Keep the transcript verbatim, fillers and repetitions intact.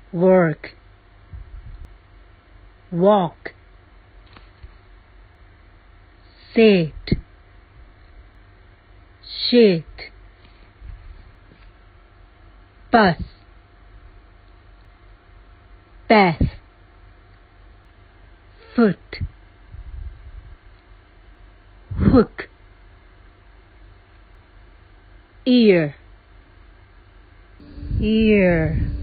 work, walk, sit, shit, bus, bath, foot, hook, ear, ear.